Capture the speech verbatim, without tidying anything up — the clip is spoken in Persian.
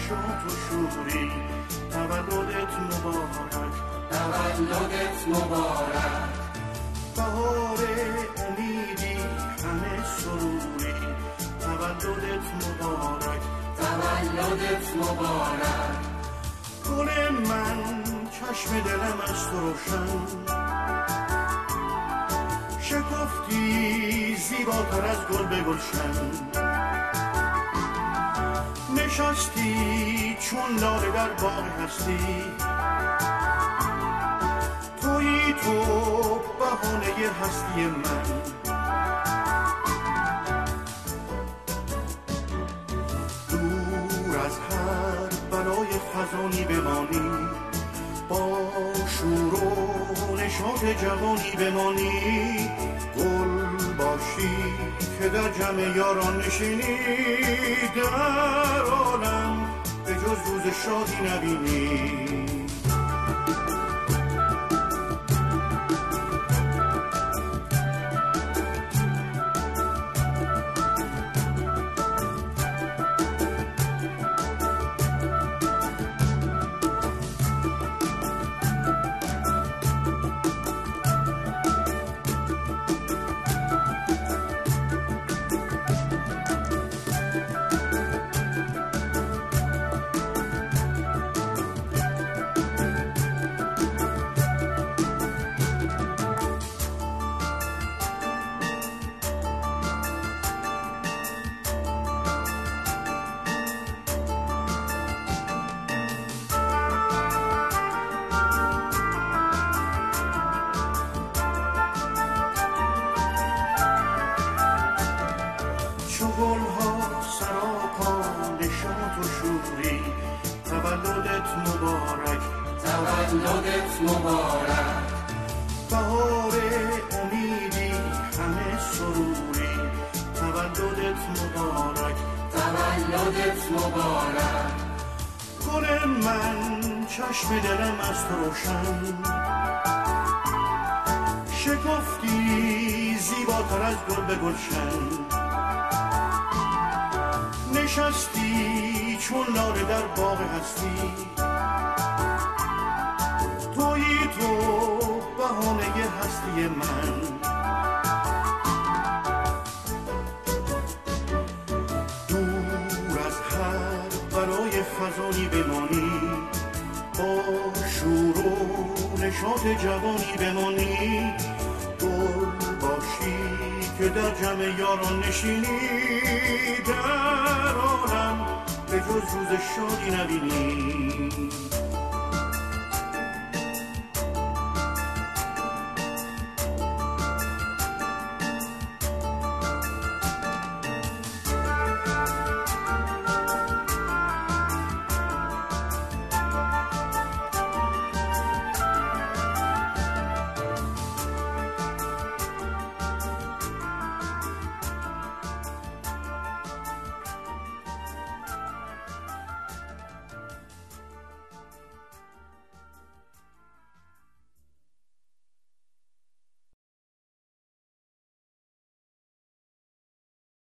نشاط و شوری، تولدت مبارک، تولدت مبارک. بهار امیدی همه سروری، تولدت مبارک، تولدت مبارک. گل من چشم دلم از تو روشن، شکفتی زیباتر از گل به گلشن، نشستی چون لاله در باغ هستی، تویی تو بهانه هستی من. دور از هر بلای خزانی بمانی، با شور و نشاط جوانی بمانی، گل باشی که در جمع یاران نشینی، در عالم به جز روز شادی نبینی. تولدت مبارک. بهار امیدی همه سروری، تولدت مبارک، تولدت مبارک. گل من چشم دلم از تو روشن، شکفتی زیباتر از گل به گلشن، نشستی چون لاله در باغ هستی، تویی تو بهانه هستی من. دور از هر برای خزانی بمانی، با شور و نشاط جوانی بمانی، گل باشی که در جمع یاران نشینی، در عالم به جز روز شادی نبینی.